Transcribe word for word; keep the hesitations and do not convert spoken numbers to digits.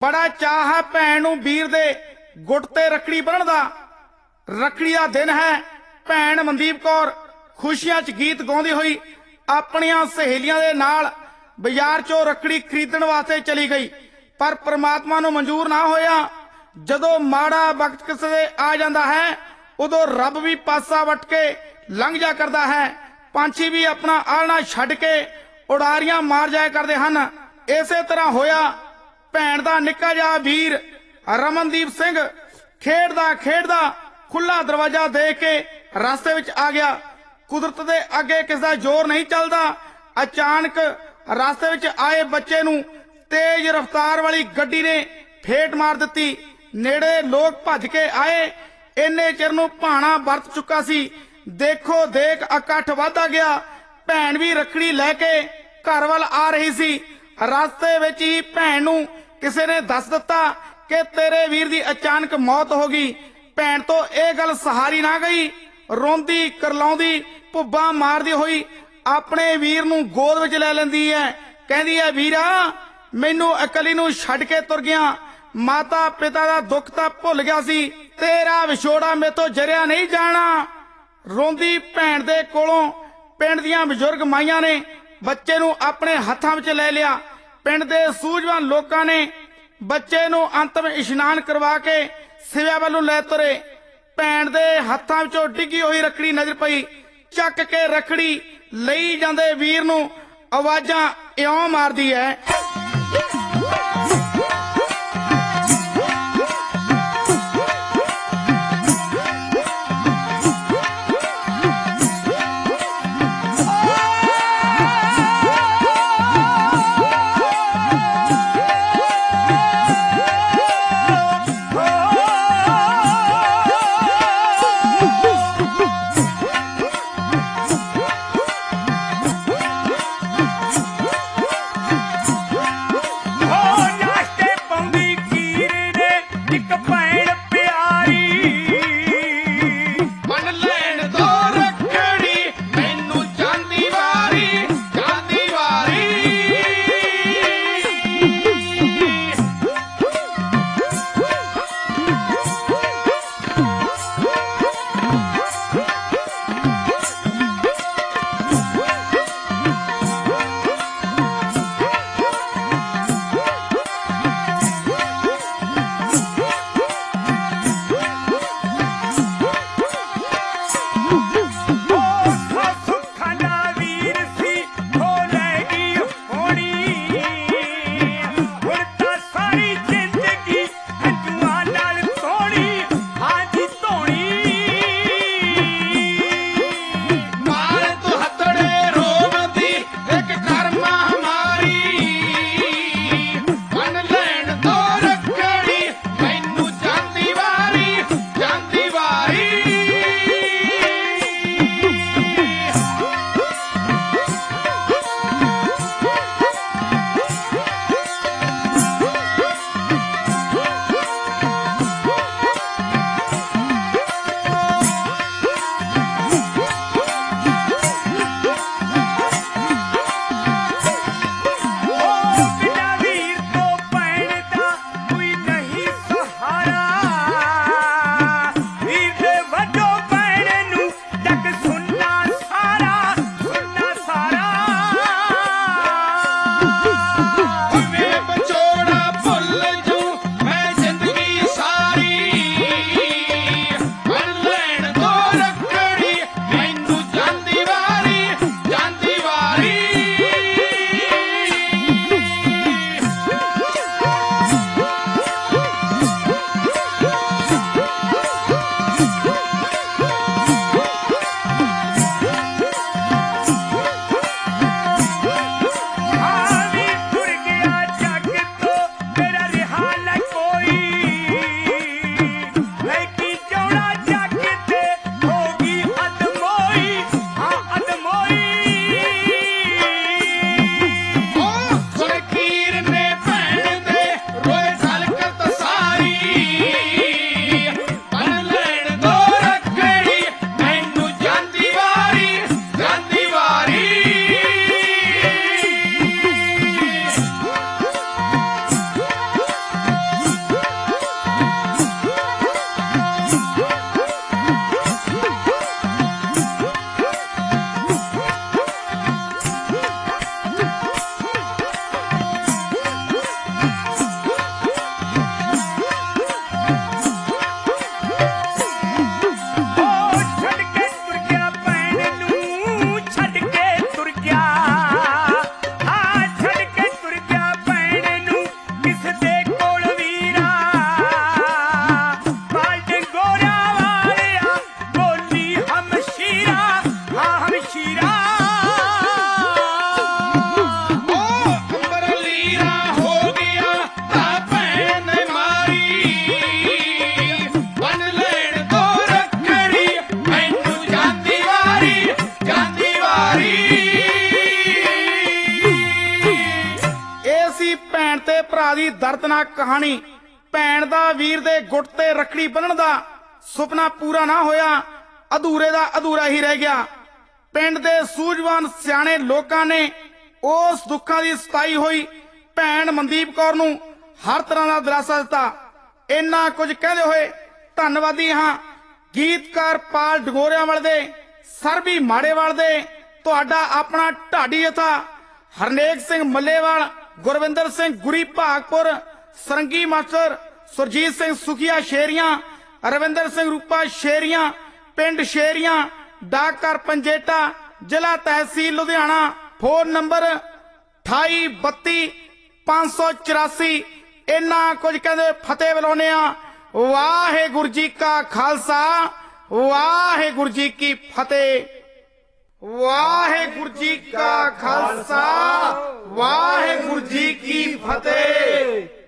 बड़ा चाह है भैन नूं वीर दे गुट ते रखड़ी बन्नण दा। रखड़ी दा दिन है। भैन मनदीप कौर खुशियां च गीत गाउंदी हुई अपनियां सहेलियां दे नाल बाजार चों रखड़ी खरीदण वास्ते चली गई, पर परमात्मा नूं मंजूर ना होया। जदों माड़ा वक्त किसे दे आ जांदा है उदों रब भी पासा वट के लंघ जा करदा है। पंछी भी अपना आलना छड्ड के उड़ारियां मार जाया करदे हन। इसे तरह होया भैन दा निक्का जिहा वीर रमनदीप सिंह खेडदा खेडदा खुला दरवाजा देख के रास्ते विच आ गया। कुदरत दे अगे किस दा जोर नहीं चलदा। अचानक रास्ते विच आए बच्चे नूं तेज रफ्तार वाली गड्डी ने फेट मार दित्ती। नेड़े लोग भज के आए। इन्ने चिर नूं भाणा वरत चुका सी। देखो देख इकट्ठ वधदा गया। भैन भी रखड़ी लैके घर वल आ रही सी। रास्ते विच ही भैन नूं किसे ने दस दित्ता कि तेरे वीर दी अचानक मौत हो गई। भैन तो यह गल सहारी ना गई। रोंदी करलाउंदी भुब्बा मारदी हुई अपने वीर नूं गोद विच ले लैंदी है। कहंदी है, वीरा मैनू अकली नूं छड्ड के तुर गया। माता पिता दा दुख तां भुल गया सी। तेरा विछोड़ा मेरे तो जरिया नहीं जाना। रोंदी भैन दे कोलों पिंड दियां बजुर्ग माइयां ने बच्चे नूं अपने हत्थां विच ले लिया। पिंड दे सूझवान लोकां ने बच्चे नूं अंतिम इशनान करवा के सिव्या वल्लों लै तुरे। भैन दे हत्थां विचों डिग्गी होई रखड़ी नजर पई। चक के रखड़ी लई जांदे वीर नूं आवाजां इउं मारदी है। ਦਰਦਨਾਕ ਕਹਾਣੀ। ਭੈਣ ਦਾ ਵੀਰ ਦੇ ਗੁੱਟ ਤੇ ਰੱਖੜੀ ਬੰਨਣ ਦਾ ਸੁਪਨਾ ਪੂਰਾ ਨਾ ਹੋਇਆ, ਅਧੂਰੇ ਦਾ ਅਧੂਰਾ ਹੀ ਰਹਿ ਗਿਆ। ਪਿੰਡ ਦੇ ਸੂਝਵਾਨ ਸਿਆਣੇ ਲੋਕਾਂ ਨੇ ਉਸ ਦੁੱਖਾਂ ਦੀ ਸਤਾਈ ਹੋਈ ਭੈਣ ਮਨਦੀਪ ਕੌਰ ਨੂੰ ਹਰ ਤਰ੍ਹਾਂ ਦਾ ਦਿਲਾਸਾ ਦਿੱਤਾ। ਇੰਨਾ ਕੁਝ ਕਹਿੰਦੇ ਹੋਏ ਧੰਨਵਾਦੀ ਹਾਂ ਗੀਤਕਾਰ ਪਾਲ ਡਗੋਰਿਆਂਵਾਲ ਦੇ, ਸਰਬੀ ਮਾੜੇਵਾਲ ਦੇ, ਤੁਹਾਡਾ ਆਪਣਾ ਢਾਡੀ ਜਥਾ ਹਰਨੇਕ ਸਿੰਘ ਮੱਲੇਵਾਲ, ਗੁਰਵਿੰਦਰ ਸਿੰਘ ਗੁਰੀ ਭਾਗਪੁਰ, ਸਰੰਗੀ ਮਾਸਟਰ ਸੁਰਜੀਤ ਸਿੰਘ ਸੁਖੀਆ ਸ਼ੇਰੀਆਂ, ਰਵਿੰਦਰ ਸਿੰਘ ਰੂਪਾ ਸ਼ੇਰੀਆਂ, ਪਿੰਡ ਸ਼ੇਰੀਆਂ, ਡਾਕਘਰ ਪੰਜੇਟਾ, ਜ਼ਿਲ੍ਹਾ ਤਹਿਸੀਲ ਲੁਧਿਆਣਾ। ਫੋਨ ਨੰਬਰ ਅਠਾਈ ਬੱਤੀ ਪੰਜ ਸੌ ਚੁਰਾਸੀ। ਇੰਨਾ ਕੁਝ ਕਹਿੰਦੇ ਫਤਿਹ ਬੁਲਾਉਂਦੇ ਆ। ਵਾਹਿਗੁਰੂ ਜੀ ਕਾ ਖਾਲਸਾ, ਵਾਹਿਗੁਰੂ ਜੀ ਕੀ ਫਤਿਹ। ਵਾਹਿਗੁਰੂ ਜੀ ਕਾ ਖਾਲਸਾ, ਵਾਹਿਗੁਰੂ ਜੀ ਕੀ ਫਤਿਹ।